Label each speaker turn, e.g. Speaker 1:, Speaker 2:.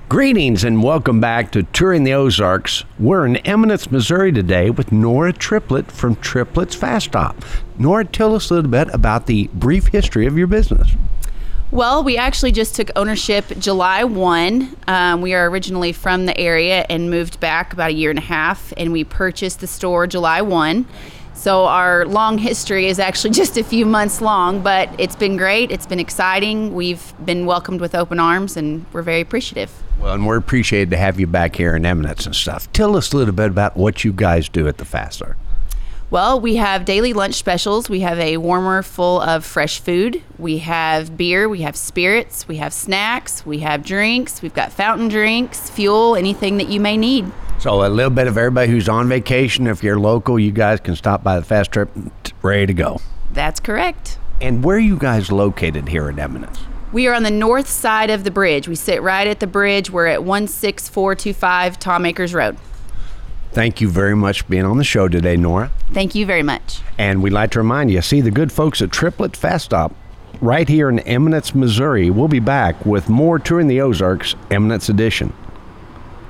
Speaker 1: Greetings and welcome back to Touring the Ozarks. We're in Eminence, Missouri today with Nora Triplett from Triplett's Fast Stop. Nora, tell us a little bit about the brief history of your business.
Speaker 2: Well, we actually just took ownership July 1. We are originally from the area and moved back about a year and a half, and we purchased the store July 1. So our long history is actually just a few months long, but it's been great. It's been exciting. We've been welcomed with open arms, and we're very appreciative.
Speaker 1: Well, and we're appreciated to have you back here in Eminence and stuff. Tell us a little bit about what you guys do at the Fast Stop.
Speaker 2: Well, we have daily lunch specials. We have a warmer full of fresh food. We have beer, we have spirits, we have snacks, we have drinks, we've got fountain drinks, fuel, anything that you may need.
Speaker 1: So a little bit of everybody who's on vacation. If you're local, you guys can stop by the Fast Trip, ready to go.
Speaker 2: That's correct.
Speaker 1: And where are you guys located here in Eminence?
Speaker 2: We are on the north side of the bridge. We sit right at the bridge. We're at 16425 Tom Akers Road.
Speaker 1: Thank you very much for being on the show today, Nora.
Speaker 2: Thank you very much.
Speaker 1: And we'd like to remind you, see the good folks at Triplett Fast Stop right here in Eminence, Missouri. We'll be back with more Touring the Ozarks, Eminence Edition.